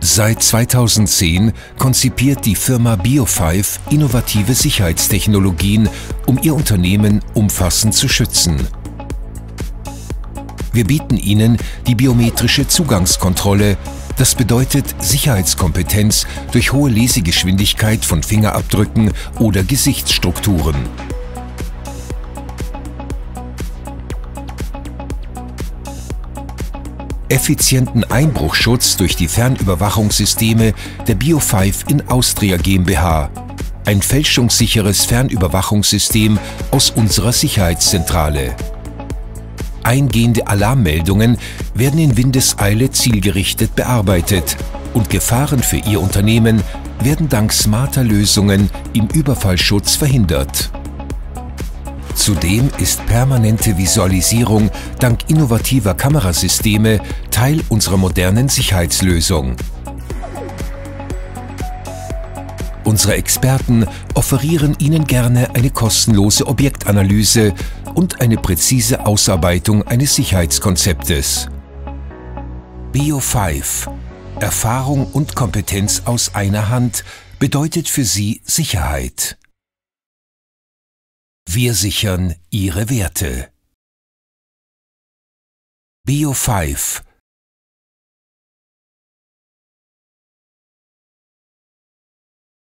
Seit 2010 konzipiert die Firma Bio5 innovative Sicherheitstechnologien, um ihr Unternehmen umfassend zu schützen. Wir bieten Ihnen die biometrische Zugangskontrolle. Das bedeutet Sicherheitskompetenz durch hohe Lesegeschwindigkeit von Fingerabdrücken oder Gesichtsstrukturen. Effizienten Einbruchschutz durch die Fernüberwachungssysteme der Bio5 in Austria GmbH. Ein fälschungssicheres Fernüberwachungssystem aus unserer Sicherheitszentrale. Eingehende Alarmmeldungen werden in Windeseile zielgerichtet bearbeitet und Gefahren für Ihr Unternehmen werden dank smarter Lösungen im Überfallschutz verhindert. Zudem ist permanente Visualisierung dank innovativer Kamerasysteme Teil unserer modernen Sicherheitslösung. Unsere Experten offerieren Ihnen gerne eine kostenlose Objektanalyse und eine präzise Ausarbeitung eines Sicherheitskonzeptes. Bio5 – Erfahrung und Kompetenz aus einer Hand bedeutet für Sie Sicherheit. Wir sichern Ihre Werte. Bio5